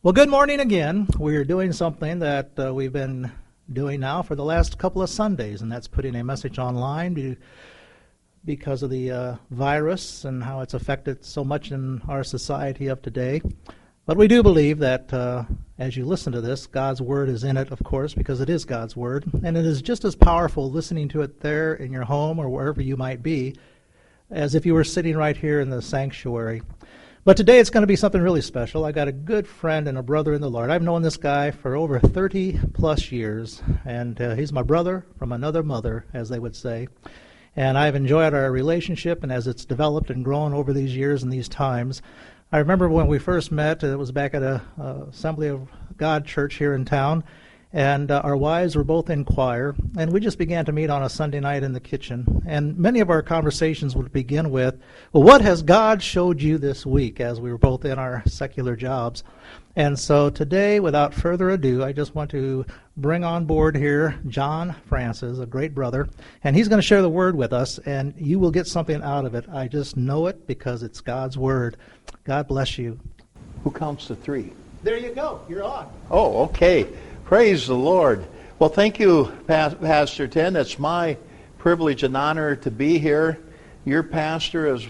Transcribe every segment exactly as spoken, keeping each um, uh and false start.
Well, good morning again. We're doing something that uh, we've been doing now for the last couple of Sundays, and that's putting a message online be- because of the uh, virus and how it's affected so much in our society of today. But we do believe that uh, as you listen to this, God's Word is in it, of course, because it is God's Word, and it is just as powerful listening to it there in your home or wherever you might be as if you were sitting right here in the sanctuary. But today it's going to be something really special. I got a good friend and a brother in the Lord. I've known this guy for over thirty plus years, and uh, he's my brother from another mother, as they would say. And I've enjoyed our relationship, and as it's developed and grown over these years and these times. I remember when we first met, it was back at a uh, Assembly of God church here in town, and uh, our wives were both in choir, and we just began to meet on a Sunday night in the kitchen. And many of our conversations would begin with, well, what has God showed you this week, as we were both in our secular jobs? And so today, without further ado, I just want to bring on board here John Francis, a great brother, and he's going to share the Word with us, and you will get something out of it. I just know it because it's God's Word. God bless you. Who counts to three? There you go. You're on. Oh, okay. Praise the Lord. Well, thank you, Pastor Tim. It's my privilege and honor to be here. Your pastor is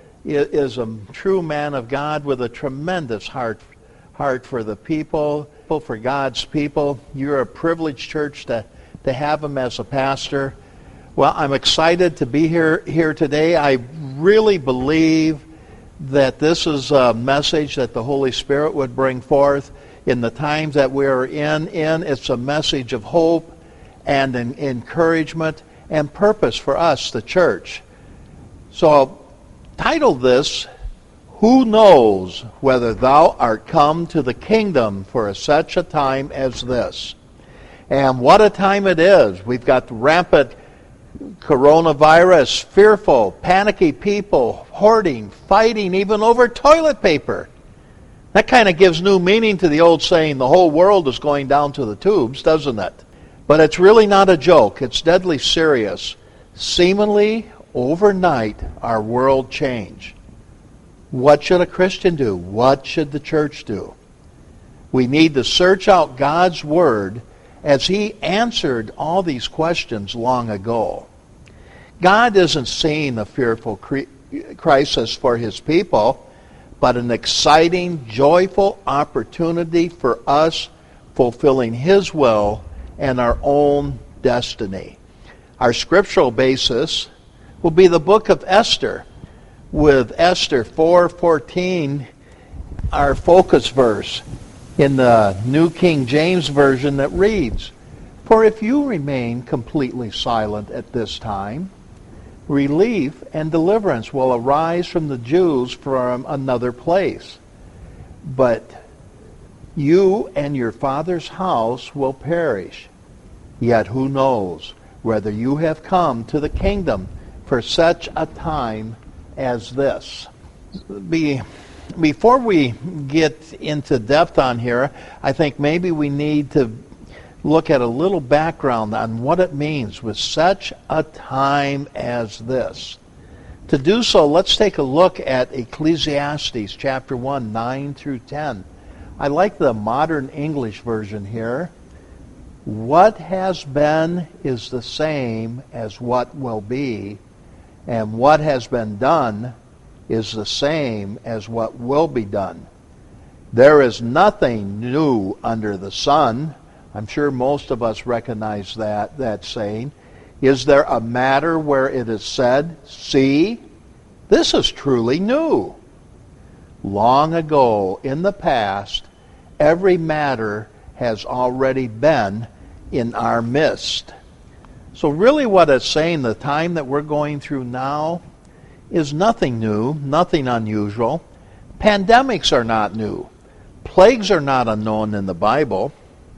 is a true man of God with a tremendous heart heart for the people, for God's people. You're a privileged church to, to have him as a pastor. Well, I'm excited to be here here today. I really believe that this is a message that the Holy Spirit would bring forth in the times that we're in. in. It's a message of hope and an encouragement and purpose for us, the church. So I'll title this, Who Knows Whether Thou Art Come to the Kingdom for Such a Time as This? And what a time it is. We've got rampant coronavirus, fearful, panicky people, hoarding, fighting even over toilet paper. That kind of gives new meaning to the old saying, the whole world is going down to the tubes, doesn't it? But it's really not a joke. It's deadly serious. Seemingly, overnight, our world changed. What should a Christian do? What should the church do? We need to search out God's Word as He answered all these questions long ago. God isn't seeing a fearful crisis for His people, but an exciting, joyful opportunity for us fulfilling His will and our own destiny. Our scriptural basis will be the book of Esther, with Esther four fourteen, our focus verse in the New King James Version that reads, For if you remain completely silent at this time, relief and deliverance will arise from the Jews from another place. But you and your father's house will perish. Yet who knows whether you have come to the kingdom for such a time as this? Be, before we get into depth on here, I think maybe we need to look at a little background on what it means with such a time as this. To do so, let's take a look at Ecclesiastes chapter one, nine through ten. I like the modern English version here. What has been is the same as what will be, and what has been done is the same as what will be done. There is nothing new under the sun. I'm sure most of us recognize that, that saying. Is there a matter where it is said, See, this is truly new? Long ago, in the past, every matter has already been in our midst. So really what it's saying, the time that we're going through now is nothing new, nothing unusual. Pandemics are not new. Plagues are not unknown in the Bible.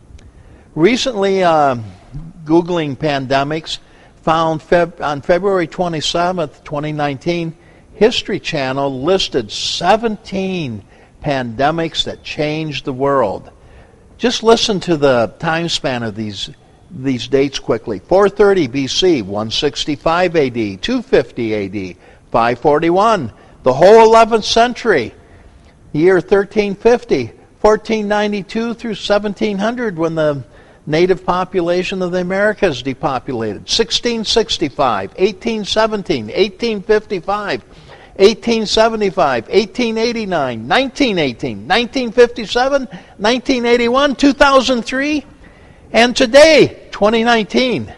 Recently, uh, Googling pandemics found Feb- on February twenty-seventh, twenty nineteen, History Channel listed seventeen pandemics that changed the world. Just listen to the time span of these these dates quickly. four thirty B C, one sixty-five A D, two fifty A D, five forty-one, the whole eleventh century, year thirteen fifty, fourteen ninety-two through seventeen hundred when the native population of the Americas depopulated. sixteen sixty-five, eighteen seventeen, eighteen fifty-five, eighteen seventy-five, eighteen eighty-nine, nineteen eighteen, nineteen fifty-seven, nineteen eighty-one, two thousand three, and today, twenty nineteen.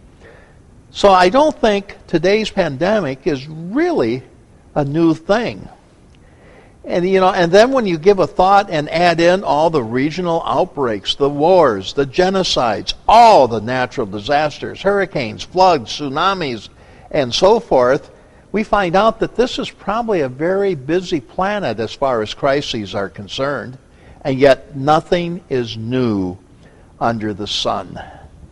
So I don't think today's pandemic is really a new thing. And you know, and then when you give a thought and add in all the regional outbreaks, the wars, the genocides, all the natural disasters, hurricanes, floods, tsunamis, and so forth, we find out that this is probably a very busy planet as far as crises are concerned, and yet nothing is new under the sun.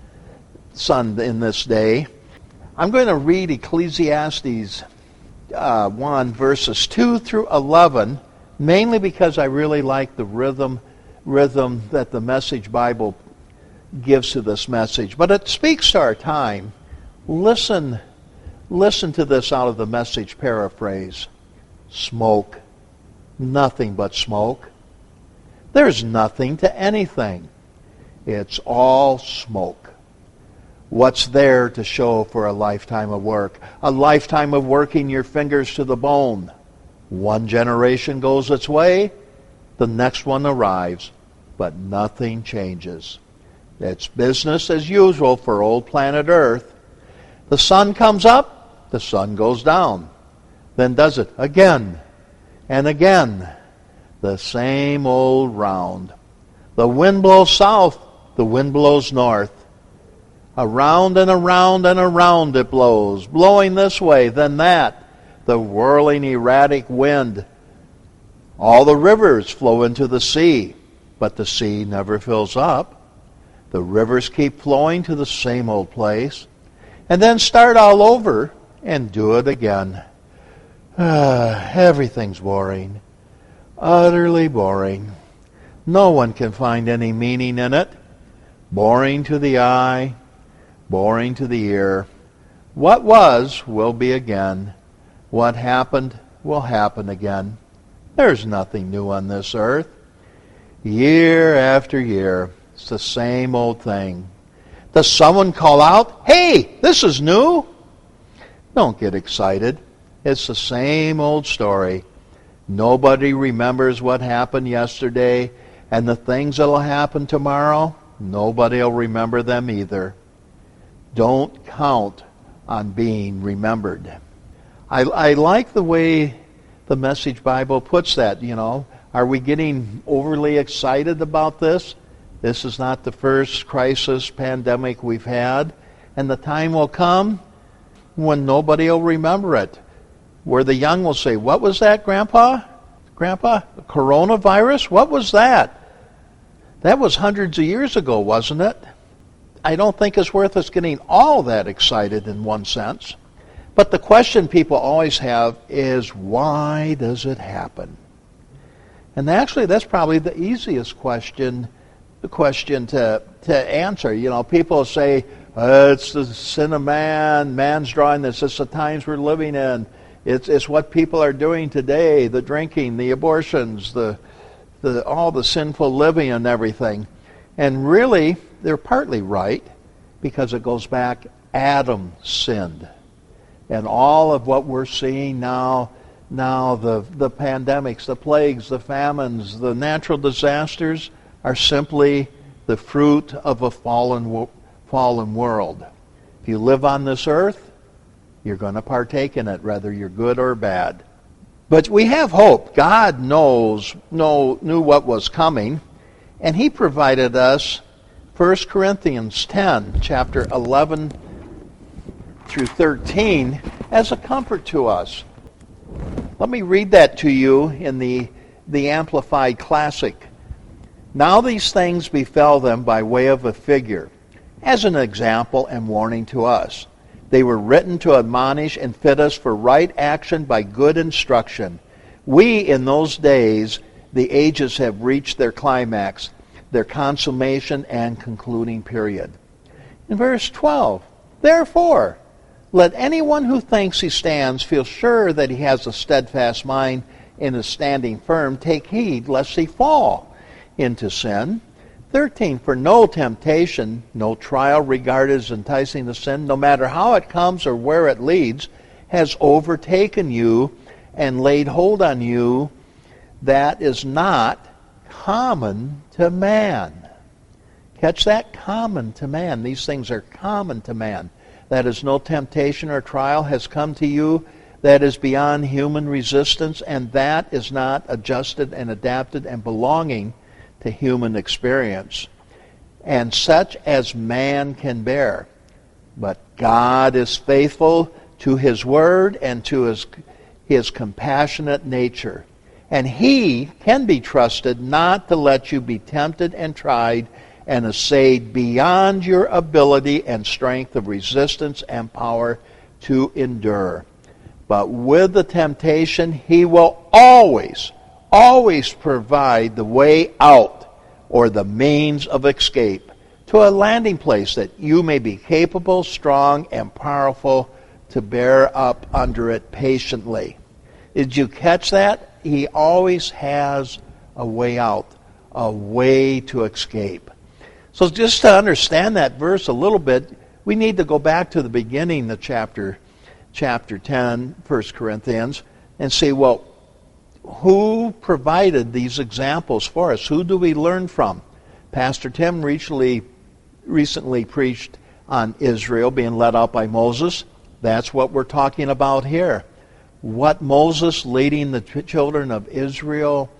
Sun in this day. I'm going to read Ecclesiastes uh, one, verses two through eleven, mainly because I really like the rhythm, rhythm that the Message Bible gives to this message. But it speaks to our time. Listen, listen to this out of the Message paraphrase. Smoke. Nothing but smoke. There's nothing to anything. It's all smoke. What's there to show for a lifetime of work? A lifetime of working your fingers to the bone. One generation goes its way, the next one arrives, but nothing changes. It's business as usual for old planet Earth. The sun comes up, the sun goes down. Then does it again and again. The same old round. The wind blows south, the wind blows north. Around and around and around it blows, blowing this way, then that. The whirling, erratic wind. All the rivers flow into the sea, but the sea never fills up. The rivers keep flowing to the same old place, and then start all over and do it again. Ah, everything's boring, utterly boring. No one can find any meaning in it. Boring to the eye, boring to the ear. What was will be again. What happened will happen again. There's nothing new on this earth. Year after year, it's the same old thing. Does someone call out, "Hey, this is new"? Don't get excited. It's the same old story. Nobody remembers what happened yesterday, and the things that'll happen tomorrow, nobody will remember them either. Don't count on being remembered. I, I like the way the Message Bible puts that, you know. Are we getting overly excited about this? This is not the first crisis, pandemic we've had. And the time will come when nobody will remember it. Where the young will say, "What was that, Grandpa? Grandpa? The coronavirus? What was that?" That was hundreds of years ago, wasn't it? I don't think it's worth us getting all that excited in one sense. But the question people always have is, why does it happen? And actually, that's probably the easiest question, the question to, to answer. You know, people say, uh, it's the sin of man, man's drawing this, it's the times we're living in, it's, it's what people are doing today, the drinking, the abortions, the, the all the sinful living and everything. And really, they're partly right, because it goes back, Adam sinned. And all of what we're seeing now, now the, the pandemics, the plagues, the famines, the natural disasters are simply the fruit of a fallen, fallen world. If you live on this earth, you're going to partake in it, whether you're good or bad. But we have hope. God knows, know, knew what was coming, and He provided us First Corinthians ten, chapter eleven through thirteen, as a comfort to us. Let me read that to you in the, the Amplified Classic. Now these things befell them by way of a figure, as an example and warning to us. They were written to admonish and fit us for right action by good instruction. We, in those days, the ages have reached their climax, their consummation and concluding period. In verse twelve, therefore, let anyone who thinks he stands feel sure that he has a steadfast mind and is standing firm. Take heed lest he fall. into sin. thirteen, for no temptation, no trial regarded as enticing to sin, no matter how it comes or where it leads, has overtaken you and laid hold on you that is not common to man. Catch that? Common to man. These things are common to man. That is, no temptation or trial has come to you that is beyond human resistance, and that is not adjusted and adapted and belonging to human experience, and such as man can bear. But God is faithful to His word and to His, His compassionate nature. And He can be trusted not to let you be tempted and tried and assayed beyond your ability and strength of resistance and power to endure. But with the temptation, He will always, always provide the way out or the means of escape to a landing place that you may be capable, strong, and powerful to bear up under it patiently. Did you catch that? He always has a way out, a way to escape. So just to understand that verse a little bit, we need to go back to the beginning of chapter, chapter ten, First Corinthians, and see, well, who provided these examples for us? Who do we learn from? Pastor Tim recently, recently preached on Israel being led out by Moses. That's what we're talking about here. What Moses leading the children of Israel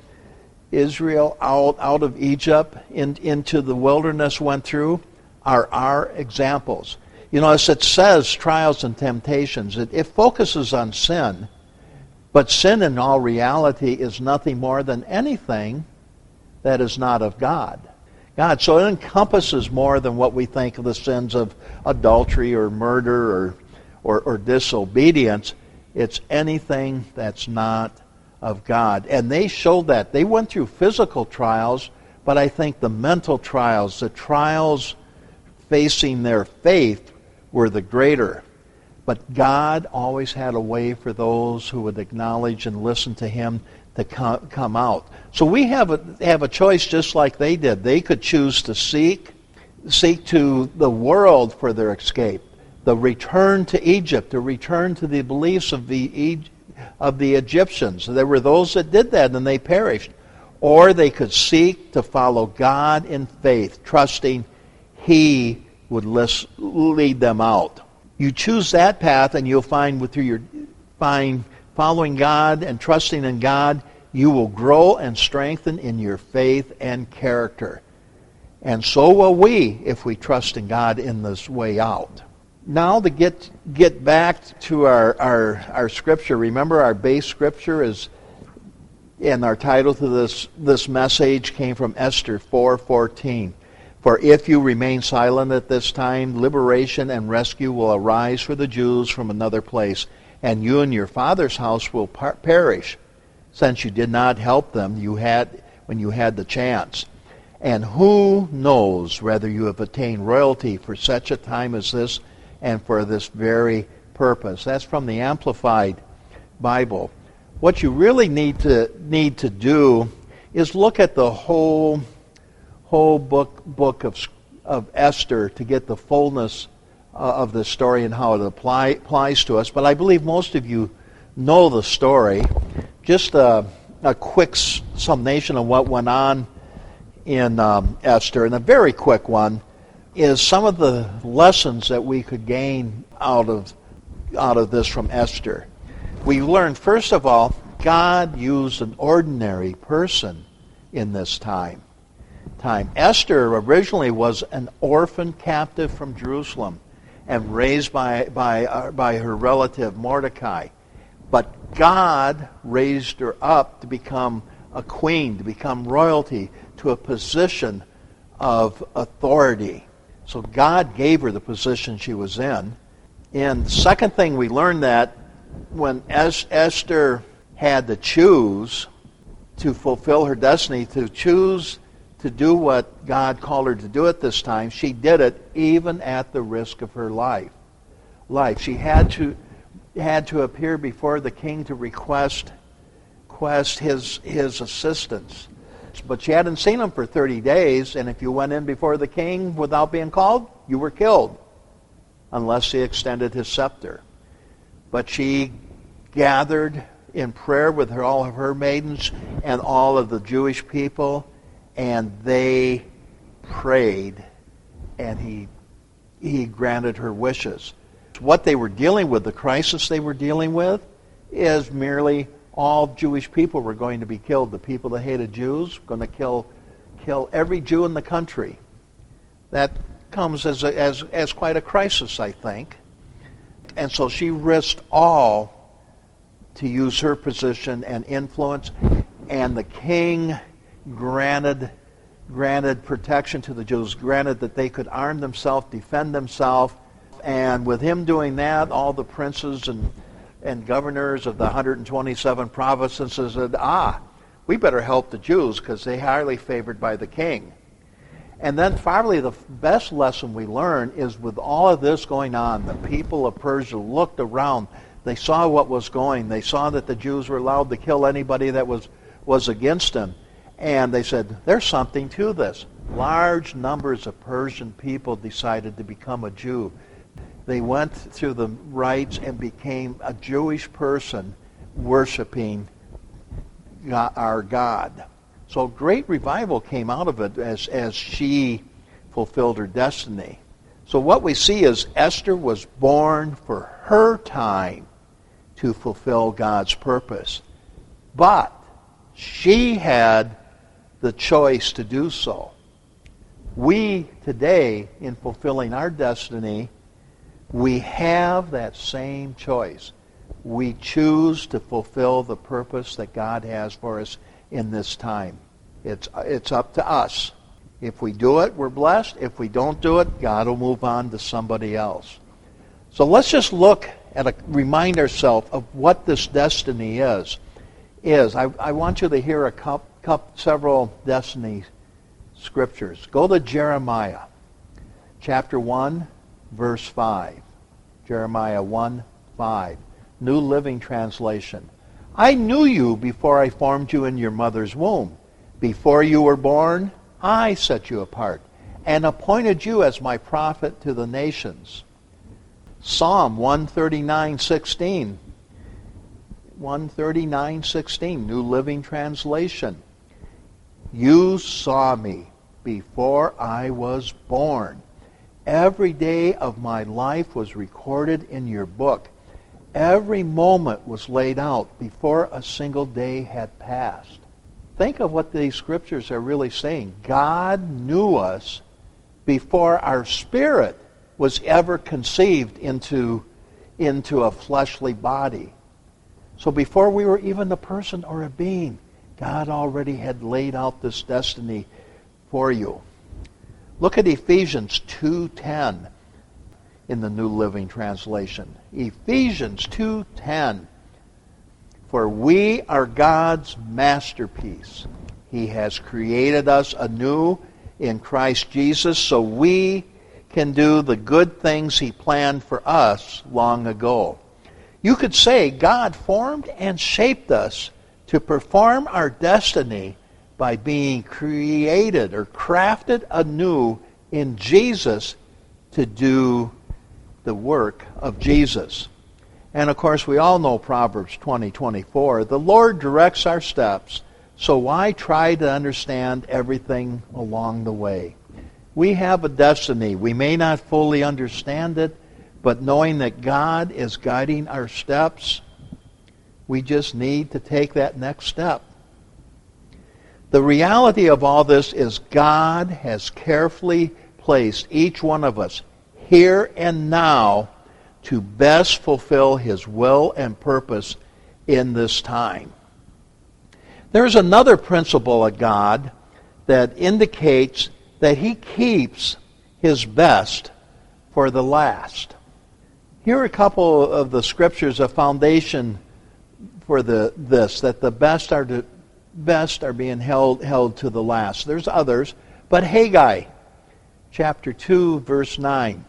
Israel out, out of Egypt in, into the wilderness went through are our examples. You know, as it says, trials and temptations, it, it focuses on sin, but sin in all reality is nothing more than anything that is not of God. God, so it encompasses more than what we think of the sins of adultery or murder or, or, or disobedience. It's anything that's not of God. And they showed that. They went through physical trials, but I think the mental trials, the trials facing their faith were the greater. But God always had a way for those who would acknowledge and listen to Him to come out. So we have a, have a choice just like they did. They could choose to seek, seek to the world for their escape, the return to Egypt, the return to the beliefs of the of the Egyptians. There were those that did that and they perished. Or they could seek to follow God in faith, trusting He would lead them out. You choose that path and you'll find through your find following God and trusting in God, you will grow and strengthen in your faith and character. And so will we if we trust in God in this way out. Now to get get back to our, our, our scripture, remember our base scripture is, and our title to this, this message came from Esther four fourteen. For if you remain silent at this time, liberation and rescue will arise for the Jews from another place, and you and your father's house will par- perish, since you did not help them you had when you had the chance. And who knows whether you have attained royalty for such a time as this, and for this very purpose. That's from the Amplified Bible. What you really need to need to do is look at the whole whole book book of of Esther to get the fullness uh, of the story and how it apply, applies to us. But I believe most of you know the story. Just a, a quick summation of what went on in um, Esther, and a very quick one, is some of the lessons that we could gain out of out of this from Esther. We learned, first of all, God used an ordinary person in this time. Time. Esther originally was an orphan captive from Jerusalem and raised by by uh, by her relative Mordecai. But God raised her up to become a queen, to become royalty, to a position of authority. So God gave her the position she was in. And the second thing we learned, that when Esther had to choose to fulfill her destiny, to choose to do what God called her to do at this time, she did it even at the risk of her life. Life. She had to had to appear before the king to request, request his his assistance. But she hadn't seen him for thirty days, and if you went in before the king without being called, you were killed, unless he extended his scepter. But she gathered in prayer with her, all of her maidens and all of the Jewish people, and they prayed, and he he granted her wishes. What they were dealing with, the crisis they were dealing with, is merely all Jewish people were going to be killed. The people that hated Jews were going to kill kill every Jew in the country. That comes as a, as as quite a crisis, I think. And so she risked all to use her position and influence, and the king granted granted protection to the Jews, granted that they could arm themselves, defend themselves, and with him doing that, all the princes and and governors of the one hundred twenty-seven provinces said, ah, we better help the Jews because they're highly favored by the king. And then finally, the best lesson we learn is with all of this going on, the people of Persia looked around. They saw what was going. They saw that the Jews were allowed to kill anybody that was, was against them. And they said, there's something to this. Large numbers of Persian people decided to become a Jew. They went through the rites and became a Jewish person worshiping our God. So great revival came out of it as, as she fulfilled her destiny. So what we see is Esther was born for her time to fulfill God's purpose. But she had the choice to do so. We today, in fulfilling our destiny, we have that same choice. We choose to fulfill the purpose that God has for us in this time. It's it's up to us. If we do it, we're blessed. If we don't do it, God will move on to somebody else. So let's just look at a remind ourselves of what this destiny is. Is I, I want you to hear a cup, cup several destiny scriptures. Go to Jeremiah, chapter one, verse five. Jeremiah one, five. New Living Translation. I knew you before I formed you in your mother's womb. Before you were born, I set you apart and appointed you as my prophet to the nations. Psalm one thirty-nine, sixteen. one thirty-nine, sixteen. New Living Translation. You saw me before I was born. Every day of my life was recorded in your book. Every moment was laid out before a single day had passed. Think of what these scriptures are really saying. God knew us before our spirit was ever conceived into, into a fleshly body. So before we were even a person or a being, God already had laid out this destiny for you. Look at Ephesians two ten. In the New Living Translation. Ephesians two ten. For we are God's masterpiece. He has created us anew in Christ Jesus so we can do the good things He planned for us long ago. You could say God formed and shaped us to perform our destiny by being created or crafted anew in Jesus to do the work of Jesus. And of course, we all know Proverbs twenty twenty-four. The Lord directs our steps, so why try to understand everything along the way? We have a destiny. We may not fully understand it, but knowing that God is guiding our steps, we just need to take that next step. The reality of all this is God has carefully placed each one of us here and now to best fulfill His will and purpose in this time. There's another principle of God that indicates that He keeps His best for the last. Here are a couple of the scriptures, a foundation for the this, that the best are to, best are being held held to the last. There's others, but Haggai, chapter two, verse nine.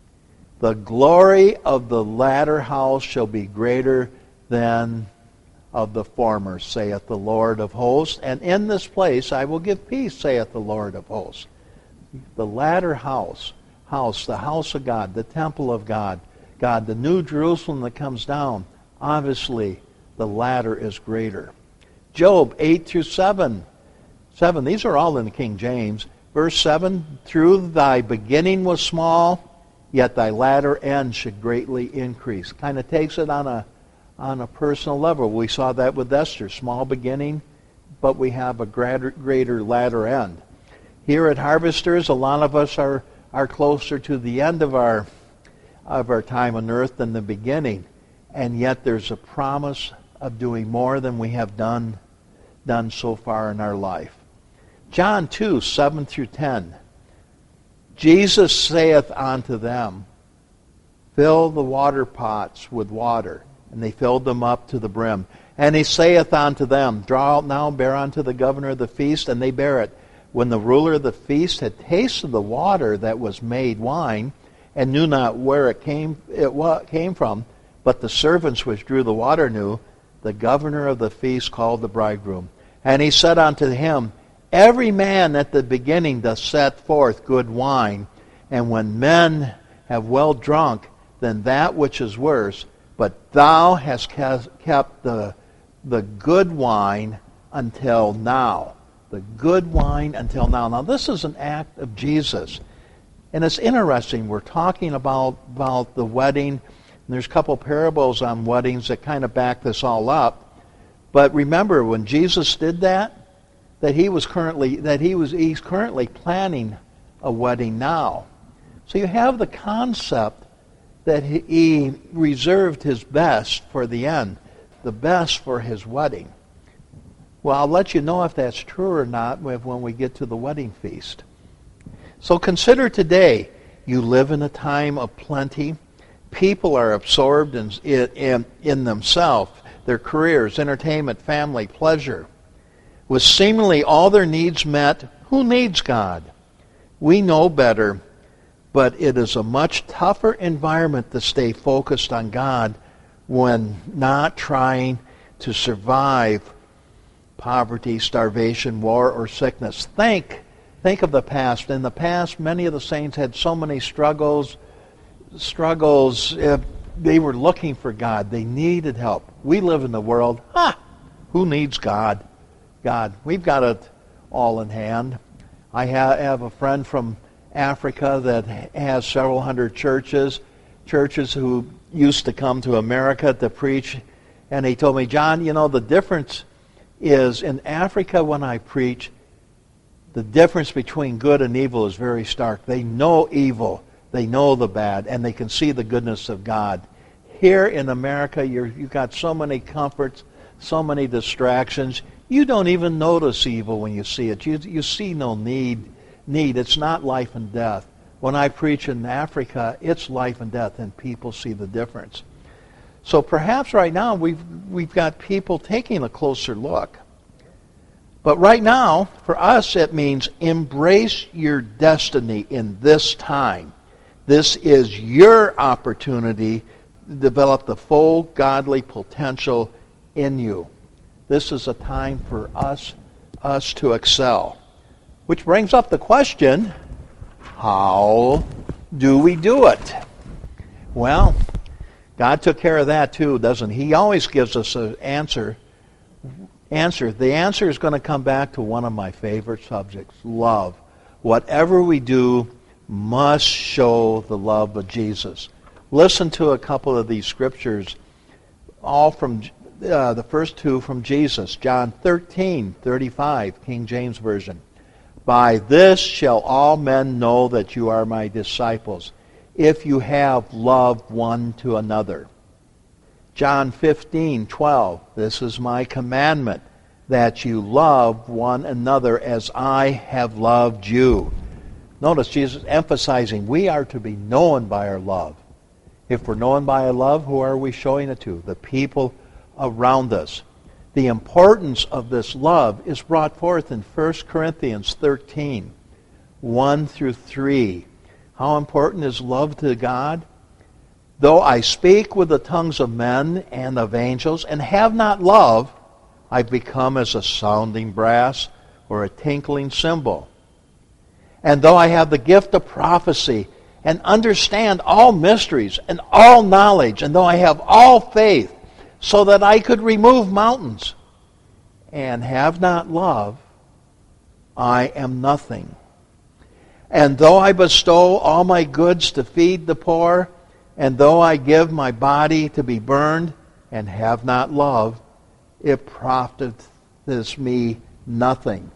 The glory of the latter house shall be greater than of the former, saith the Lord of hosts, and in this place I will give peace, saith the Lord of hosts. The latter house, house, the house of God, the temple of God, God, the new Jerusalem that comes down, obviously the latter is greater. Job eight through seven. seven, these are all in the King James. Verse seven, through thy beginning was small, yet thy latter end should greatly increase. Kind of takes it on a on a personal level. We saw that with Esther. Small beginning, but we have a greater, greater latter end. Here at Harvesters, a lot of us are, are closer to the end of our of our time on earth than the beginning. And yet there's a promise of doing more than we have done done so far in our life. John two, seven through ten. Jesus saith unto them, fill the water pots with water. And they filled them up to the brim. And he saith unto them, draw out now, bear unto the governor of the feast, and they bear it. When the ruler of the feast had tasted the water that was made wine, and knew not where it came it came from, but the servants which drew the water knew, the governor of the feast called the bridegroom. And he said unto him, every man at the beginning doth set forth good wine, and when men have well drunk, then that which is worse. But thou hast kept the, the good wine until now. The good wine until now. Now this is an act of Jesus. And it's interesting. We're talking about, about the wedding. And there's a couple parables on weddings that kind of back this all up. But remember, when Jesus did that, that he was currently that he was he's currently planning a wedding now. So you have the concept that he reserved his best for the end, the best for his wedding. Well, I'll let you know if that's true or not when we get to the wedding feast. So consider today, you live in a time of plenty. People are absorbed in, in, in themselves, their careers, entertainment, family, pleasure. With seemingly all their needs met, who needs God? We know better. But it is a much tougher environment to stay focused on God when not trying to survive poverty, starvation, war, or sickness. Think, think of the past. In the past, many of the saints had so many struggles. Struggles. Uh, they were looking for God. They needed help. We live in the world. Ha! Who needs God? God. We've got it all in hand. I ha- have a friend from Africa that has several hundred churches, churches who used to come to America to preach. And he told me, John, you know, the difference is in Africa when I preach, the difference between good and evil is very stark. They know evil, they know the bad, and they can see the goodness of God. Here in America, you're, you've got so many comforts, so many distractions. You don't even notice evil when you see it. You, you see no need. Need. It's not life and death. When I preach in Africa, it's life and death, and people see the difference. So perhaps right now we've we've got people taking a closer look. But right now, for us, it means embrace your destiny in this time. This is your opportunity to develop the full godly potential in you. This is a time for us, us to excel. Which brings up the question, how do we do it? Well, God took care of that too, doesn't he? He always gives us an answer. Answer. The answer is going to come back to one of my favorite subjects, love. Whatever we do must show the love of Jesus. Listen to a couple of these scriptures, all from uh, the first two from Jesus. John thirteen thirty-five, King James Version. By this shall all men know that you are my disciples, if you have love one to another. John fifteen twelve, this is my commandment, that you love one another as I have loved you. Notice Jesus emphasizing we are to be known by our love. If we're known by our love, who are we showing it to? The people around us. The importance of this love is brought forth in First Corinthians thirteen, one through three. How important is love to God? Though I speak with the tongues of men and of angels and have not love, I become as a sounding brass or a tinkling cymbal. And though I have the gift of prophecy and understand all mysteries and all knowledge, and though I have all faith so that I could remove mountains, and have not love, I am nothing. And though I bestow all my goods to feed the poor, and though I give my body to be burned, and have not love, it profiteth me nothing.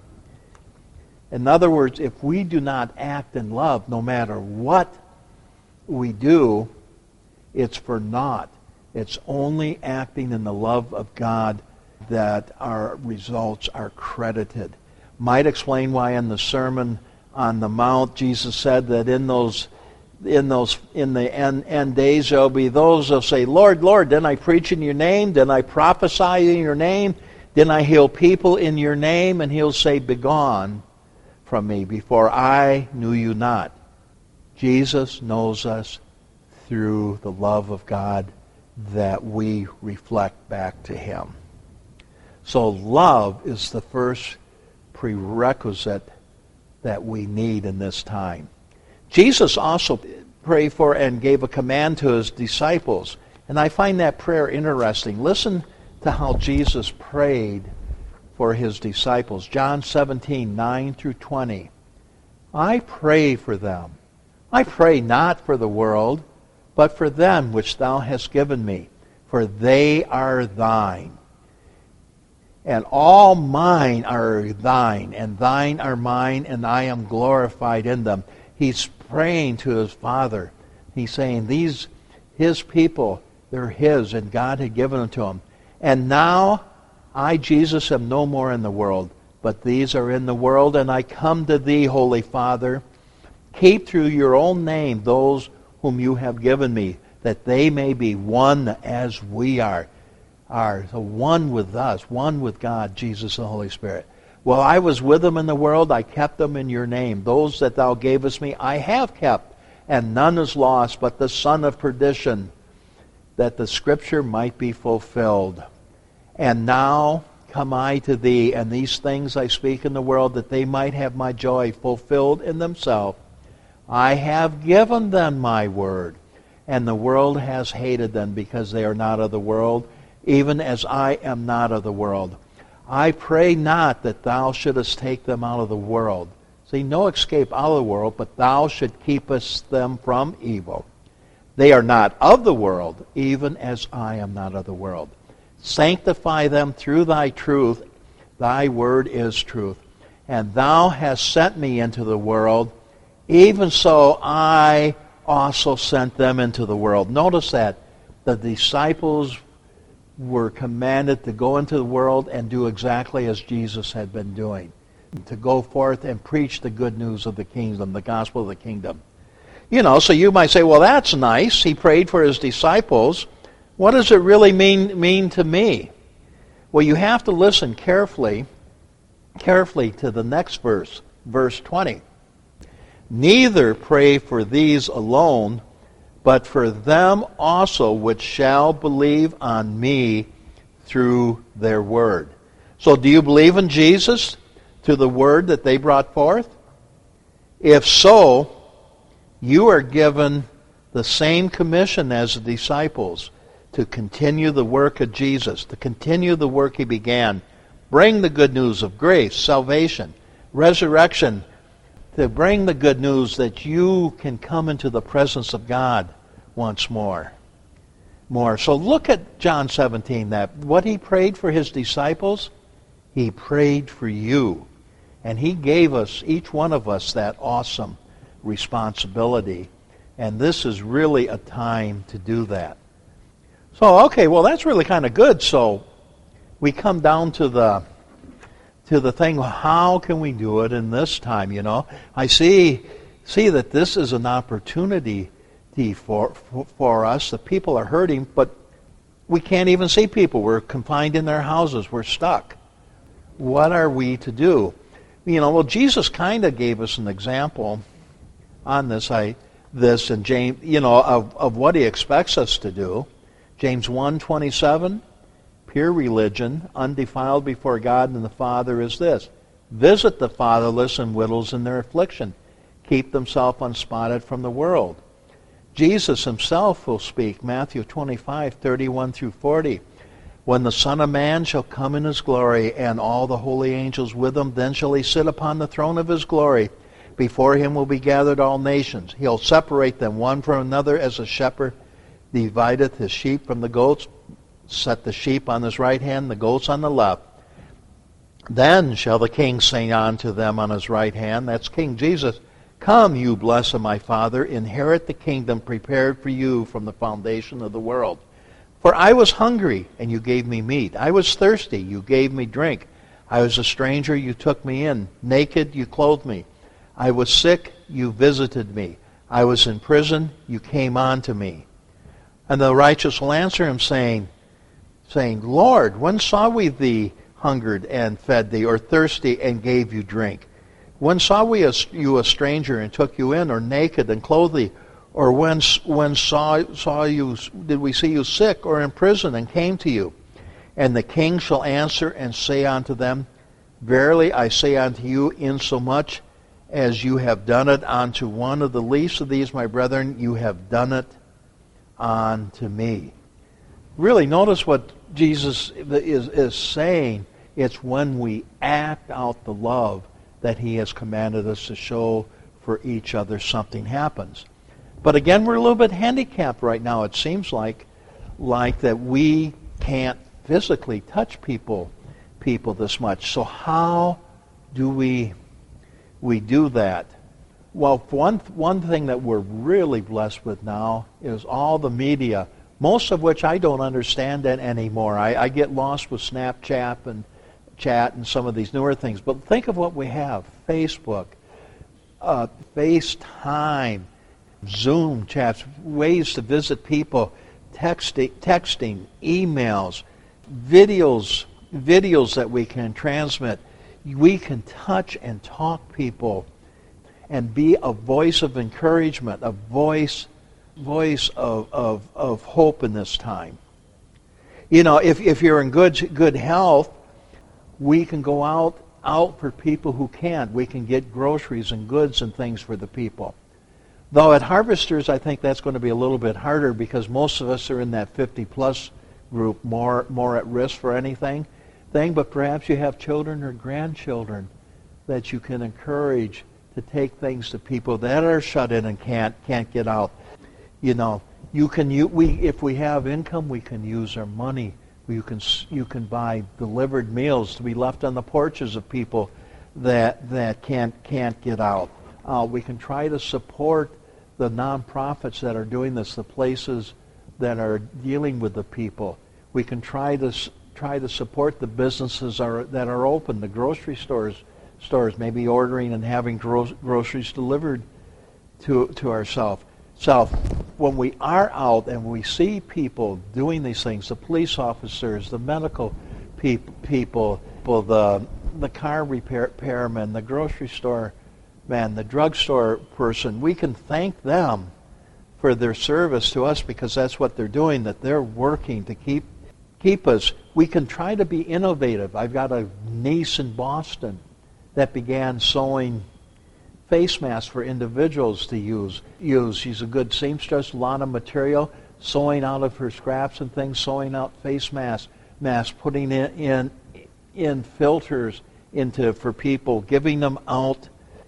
In other words, if we do not act in love, no matter what we do, it's for naught. It's only acting in the love of God that our results are credited. Might explain why in the Sermon on the Mount, Jesus said that in those in those in the end, end days there'll be those who'll say, Lord, Lord, didn't I preach in your name? Didn't I prophesy in your name? Didn't I heal people in your name? And he'll say, begone from me, before I knew you not. Jesus knows us through the love of God that we reflect back to him. So love is the first prerequisite that we need in this time. Jesus also prayed for and gave a command to his disciples. And I find that prayer interesting. Listen to how Jesus prayed for his disciples. John seventeen, nine through twenty. I pray for them. I pray not for the world, but for them which thou hast given me, for they are thine. And all mine are thine, and thine are mine, and I am glorified in them. He's praying to his Father. He's saying, these, his people, they're his, and God had given them to him. And now, I, Jesus, am no more in the world, but these are in the world, and I come to thee, Holy Father. Keep through your own name those whom you have given me, that they may be one as we are. Are so one with us, one with God, Jesus, and the Holy Spirit. While I was with them in the world, I kept them in your name. Those that thou gavest me, I have kept, and none is lost but the son of perdition, that the scripture might be fulfilled. And now come I to thee, and these things I speak in the world, that they might have my joy fulfilled in themselves. I have given them my word, and the world has hated them, because they are not of the world, even as I am not of the world. I pray not that thou shouldest take them out of the world. See, no escape out of the world, but thou should keepest them from evil. They are not of the world, even as I am not of the world. Sanctify them through thy truth. Thy word is truth. And thou hast sent me into the world, even so I also sent them into the world. Notice that the disciples were commanded to go into the world and do exactly as Jesus had been doing, to go forth and preach the good news of the kingdom, the gospel of the kingdom. You know, so you might say, well, that's nice. He prayed for his disciples. What does it really mean mean to me? Well, you have to listen carefully, carefully to the next verse, verse twenty. Neither pray for these alone, but for them also which shall believe on me through their word. So do you believe in Jesus through the word that they brought forth? If so, you are given the same commission as the disciples, to continue the work of Jesus, to continue the work he began. Bring the good news of grace, salvation, resurrection, to bring the good news that you can come into the presence of God once more. More. So look at John seventeen, that what he prayed for his disciples, he prayed for you. And he gave us, each one of us, that awesome responsibility. And this is really a time to do that. So, okay, well, that's really kind of good. So we come down to the to the thing, how can we do it in this time, you know? I see see that this is an opportunity for, for, for us. The people are hurting, but we can't even see people. We're confined in their houses. We're stuck. What are we to do? You know, well, Jesus kind of gave us an example on this. I this in James, you know, of, of what he expects us to do. James one twenty-seven, pure religion, undefiled before God and the Father is this: visit the fatherless and widows in their affliction, keep themselves unspotted from the world. Jesus himself will speak, Matthew twenty-five, thirty-one through forty. When the Son of Man shall come in his glory, and all the holy angels with him, then shall he sit upon the throne of his glory. Before him will be gathered all nations. He'll separate them one from another, as a shepherd divideth his sheep from the goats. Set the sheep on his right hand, the goats on the left. Then shall the King say unto them on his right hand, that's King Jesus, come, you blessed of my Father, inherit the kingdom prepared for you from the foundation of the world. For I was hungry, and you gave me meat. I was thirsty, you gave me drink. I was a stranger, you took me in. Naked, you clothed me. I was sick, you visited me. I was in prison, you came unto me. And the righteous will answer him, saying, saying, Lord, when saw we thee hungered and fed thee, or thirsty and gave you drink? When saw we you a stranger and took you in, or naked and clothed thee? Or when when saw saw you did we see you sick or in prison and came to you? And the King shall answer and say unto them, verily I say unto you, insomuch as you have done it unto one of the least of these my brethren, you have done it unto me. Really, notice what Jesus is, is saying. It's when we act out the love that he has commanded us to show for each other, something happens. But again, we're a little bit handicapped right now. It seems like like that we can't physically touch people people this much. So how do we we do that? Well, one one thing that we're really blessed with now is all the media, most of which I don't understand anymore. I, I get lost with Snapchat and chat and some of these newer things. But think of what we have: Facebook, uh, FaceTime, Zoom chats, ways to visit people, texting, texting, emails, videos, videos that we can transmit. We can touch and talk people and be a voice of encouragement, a voice voice of, of, of hope in this time. You know, if, if you're in good good health, we can go out out for people who can't. We can get groceries and goods and things for the people. Though at Harvesters, I think that's going to be a little bit harder because most of us are in that fifty plus group, more more at risk for anything thing. But perhaps you have children or grandchildren that you can encourage to take things to people that are shut in and can't can't get out. You know, you can you, we if we have income, we can use our money. You can you can buy delivered meals to be left on the porches of people that that can't can't get out. Uh, we can try to support the nonprofits that are doing this, the places that are dealing with the people. We can try to try to support the businesses are, that are open, the grocery stores, stores maybe ordering and having gro- groceries delivered to to ourselves. So when we are out and we see people doing these things, the police officers, the medical peop- people, the the car repair repairman, the grocery store man, the drugstore person, we can thank them for their service to us because that's what they're doing, that they're working to keep keep us. We can try to be innovative. I've got a niece in Boston that began sewing face masks for individuals to use. Use. She's a good seamstress, a lot of material, sewing out of her scraps and things, sewing out face masks, masks, putting in in, in filters into for people, giving them out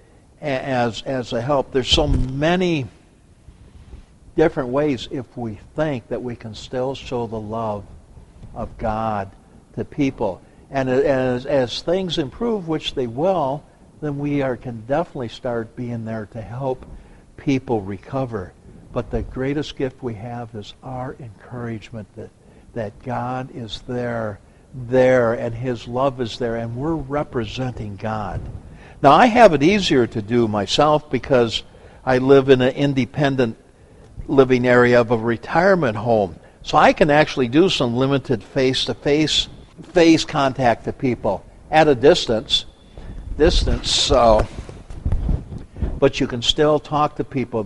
as as a help. There's so many different ways if we think that we can still show the love of God to people. And as as things improve, which they will, then we are can definitely start being there to help people recover. But the greatest gift we have is our encouragement that that God is there, there, and His love is there, and we're representing God. Now, I have it easier to do myself because I live in an independent living area of a retirement home. So I can actually do some limited face-to-face face contact to people at a distance. Distance, so, but you can still talk to people. There's,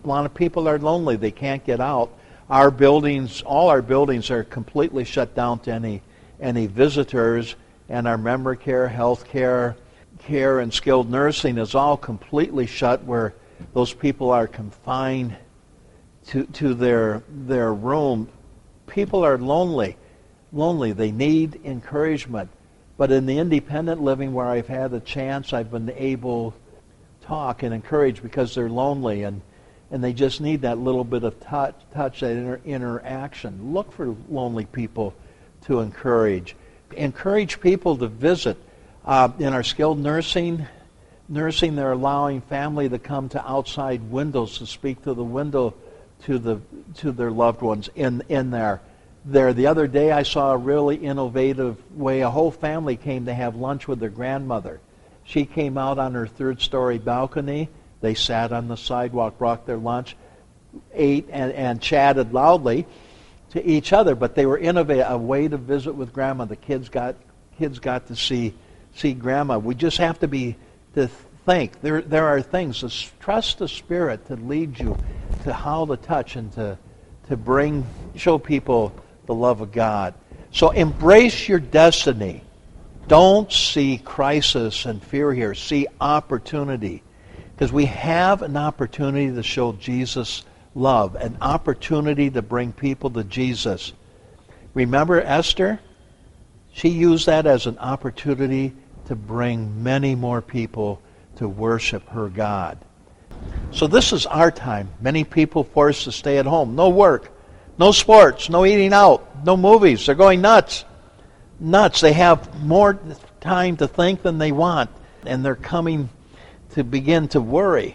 a lot of people are lonely. They can't get out. Our buildings, all our buildings are completely shut down to any any visitors, and our memory care, health care, care and skilled nursing is all completely shut, where those people are confined to to their their room. People are lonely. Lonely. They need encouragement. But in the independent living where I've had the chance, I've been able to talk and encourage because they're lonely, and, and they just need that little bit of touch, touch that inter- interaction. Look for lonely people to encourage. Encourage people to visit. Uh, in our skilled nursing, nursing, they're allowing family to come to outside windows to speak to the window to the to their loved ones in, in there. There, the other day I saw a really innovative way. A whole family came to have lunch with their grandmother. She came out on her third story balcony. They sat on the sidewalk, brought their lunch, ate, and, and chatted loudly to each other. But they were innovative, a way to visit with grandma. The kids got kids got to see see grandma. We just have to be to think. There there are things. To trust the Spirit to lead you to how to touch and to to bring show people the love of God. So embrace your destiny. Don't see crisis and fear here. See opportunity. Because we have an opportunity to show Jesus love, an opportunity to bring people to Jesus. Remember Esther? She used that as an opportunity to bring many more people to worship her God. So this is our time. Many people forced to stay at home. No work. No sports, no eating out, no movies. They're going nuts. Nuts. They have more time to think than they want, and they're coming to begin to worry.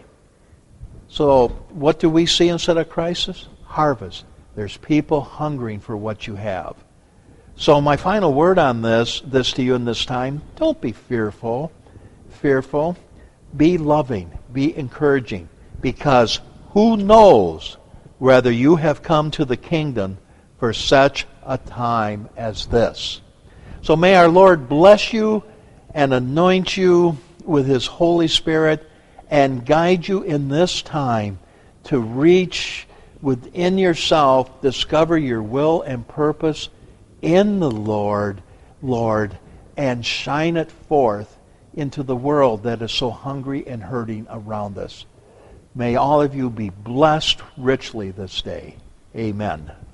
So what do we see instead of crisis? Harvest. There's people hungering for what you have. So my final word on this, this to you in this time, don't be fearful. Fearful. Be loving. Be encouraging. Because who knows whether you have come to the kingdom for such a time as this. So may our Lord bless you and anoint you with His Holy Spirit and guide you in this time to reach within yourself, discover your will and purpose in the Lord, Lord, and shine it forth into the world that is so hungry and hurting around us. May all of you be blessed richly this day. Amen.